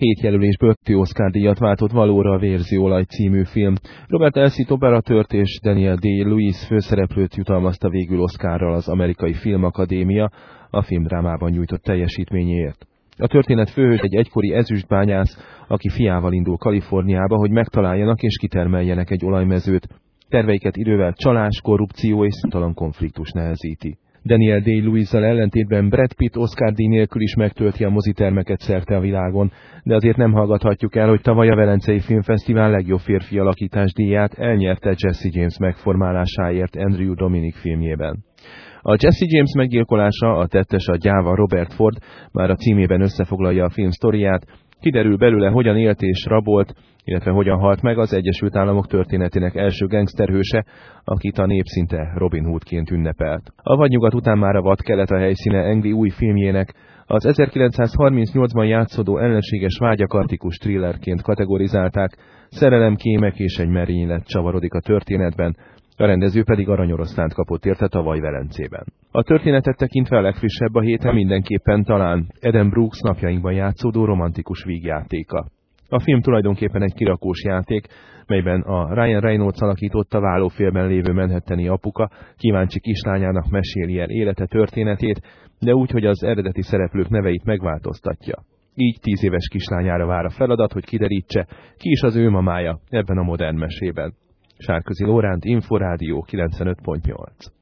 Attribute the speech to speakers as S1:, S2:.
S1: 7 jelölésből 2 Oscar-díjat váltott valóra a Vérzi olaj című film. Robert Elsit operatőrt és Daniel Day-Lewis főszereplőt jutalmazta végül Oscarral az Amerikai Filmakadémia a filmdrámában nyújtott teljesítményéért. A történet főhős egy egykori ezüstbányász, aki fiával indul Kaliforniába, hogy megtaláljanak és kitermeljenek egy olajmezőt. Terveiket idővel csalás, korrupció és számtalan konfliktus nehezíti. Daniel Day-Lewisszal ellentétben Brad Pitt Oscar-díj nélkül is megtölti a mozitermeket szerte a világon, de azért nem hallgathatjuk el, hogy tavaly a Velencei Filmfesztivál legjobb férfi alakítás díját elnyerte Jesse James megformálásáért Andrew Dominik filmjében. A Jesse James meggyilkolása, a tettes a gyáva Robert Ford, már a címében összefoglalja a film sztoriát, kiderül belőle, hogyan élt és rabolt, illetve hogyan halt meg az Egyesült Államok történetének első gangsterhőse, akit a nép szinte Robin Hoodként ünnepelt. A vadnyugat után már a vadkelet a helyszíne Ang Lee új filmjének, az 1938-ban játszódó ellenséges vágyak artikus thrillerként kategorizálták, szerelem, kémek és egy merénylet csavarodik a történetben, a rendező pedig aranyoroszlánt kapott érte tavaly Velencében. A történetet tekintve a legfrissebb a héten mindenképpen talán Eden Brooks napjainkban játszódó romantikus vígjátéka. A film tulajdonképpen egy kirakós játék, melyben a Ryan Reynolds alakította vállófélben lévő manhattani apuka kíváncsi kislányának meséli el élete történetét, de úgy, hogy az eredeti szereplők neveit megváltoztatja. Így 10 éves kislányára vár a feladat, hogy kiderítse, ki is az ő mamája ebben a modern mesében. Sárközi Lóránt, Inforádió 95.8.